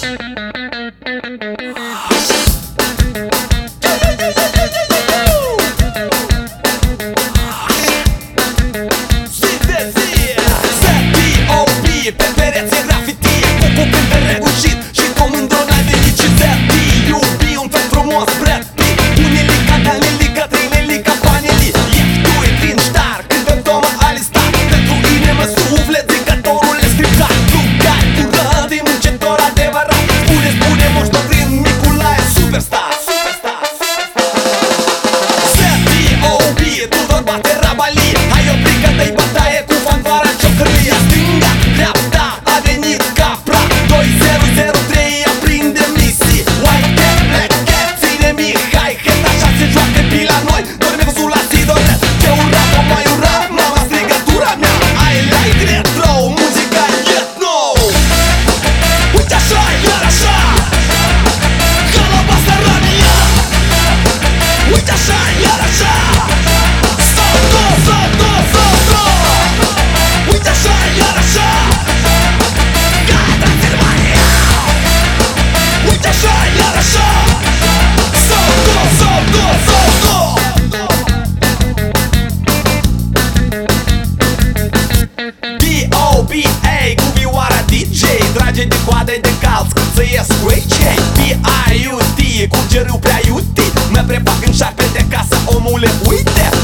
Pe pereți e graffiti cu cuvinte reușit și cu mândru n-ai venit și Z.P. Iubi un fel frumos, Brad Pitt, unelica, danelica, trinelica, paneli. Ești tu, e vin star, cântăm Toma Alistar. Pentru inimă suflet, zicătorul e scriptat. Lucrai curând, e muncitor adevărat. Spune Moș Bătrin, Nicolae, superstar. Z.P.O.B. Tudor bate rabalii. Hai o plică de-i bătaie cu fanfara ciocăria. Stânga, dreapta, a venit capra 2003, aprinde misii. White Cat, Black Cat, ține Mihai Het. Așa se joacă pe la noi, dorme cu la Sidonet. Te ura, o mai ura, mama strigătura mea. I like retro, muzica etno. Uite așa, iar așa, Calabasa Rania. Uite așa, iar așa, Soto, Soto, Soto. Uite așa, iar așa, Transilvania. Uite așa, iar așa, Soto, Soto, Soto. D.O.B.A. cu vioara DJ. Trage de coadă de calț când să ies cu ei. P.I.U.T. cu gerâu prea iutit. Mă prefac în șapte de casă, omule, uite.